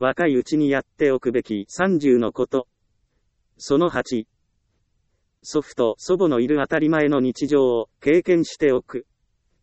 若いうちにやっておくべき30のこと。その8。祖父と祖母のいる当たり前の日常を経験しておく。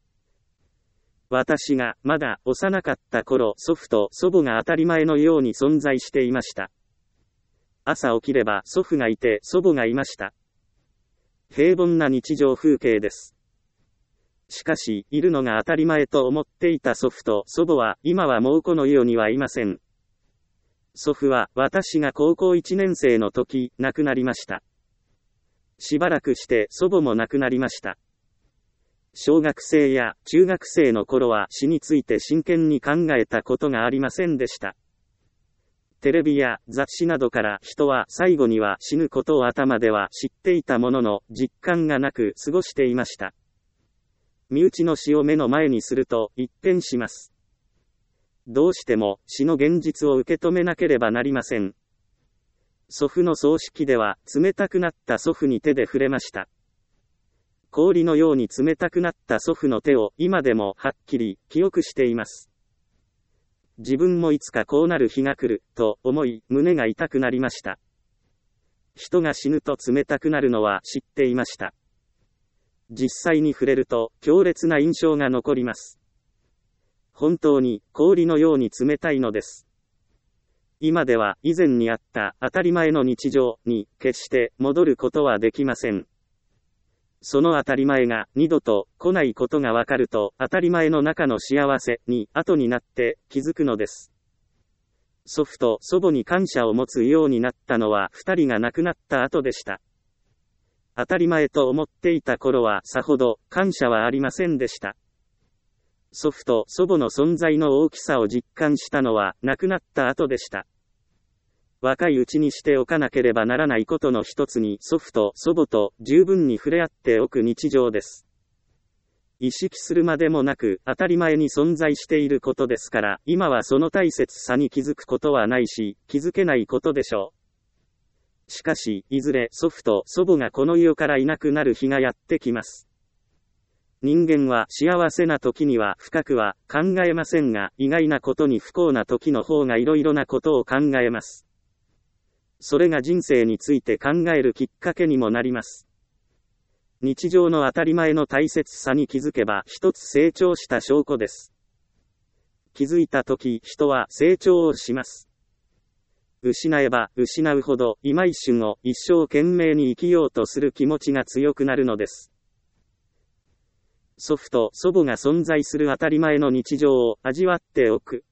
私がまだ幼かった頃、祖父と祖母が当たり前のように存在していました。朝起きれば祖父がいて祖母がいました。平凡な日常風景です。しかし、いるのが当たり前と思っていた祖父と祖母は今はもうこの世にはいません。祖父は私が高校1年生の時、亡くなりました。しばらくして祖母も亡くなりました。小学生や中学生の頃は死について真剣に考えたことがありませんでした。テレビや雑誌などから人は最後には死ぬことを頭では知っていたものの実感がなく過ごしていました。身内の死を目の前にすると一変します。どうしても死の現実を受け止めなければなりません。祖父の葬式では冷たくなった祖父に手で触れました。氷のように冷たくなった祖父の手を今でもはっきり記憶しています。自分もいつかこうなる日が来ると思い胸が痛くなりました。人が死ぬと冷たくなるのは知っていました。実際に触れると強烈な印象が残ります。本当に氷のように冷たいのです。今では以前にあった当たり前の日常に決して戻ることはできません。その当たり前が二度と来ないことがわかると当たり前の中の幸せに後になって気づくのです。祖父と祖母に感謝を持つようになったのは二人が亡くなった後でした。当たり前と思っていた頃はさほど感謝はありませんでした。祖父と祖母の存在の大きさを実感したのは亡くなった後でした。若いうちにしておかなければならないことの一つに祖父と祖母と十分に触れ合っておく日常です。意識するまでもなく当たり前に存在していることですから、今はその大切さに気づくことはないし、気づけないことでしょう。しかし、いずれ祖父と祖母がこの世からいなくなる日がやってきます。人間は幸せな時には深くは考えませんが、意外なことに不幸な時の方がいろいろなことを考えます。それが人生について考えるきっかけにもなります。日常の当たり前の大切さに気づけば一つ成長した証拠です。気づいた時、人は成長をします。失えば失うほど今一瞬を一生懸命に生きようとする気持ちが強くなるのです。祖父と祖母が存在する当たり前の日常を味わっておく。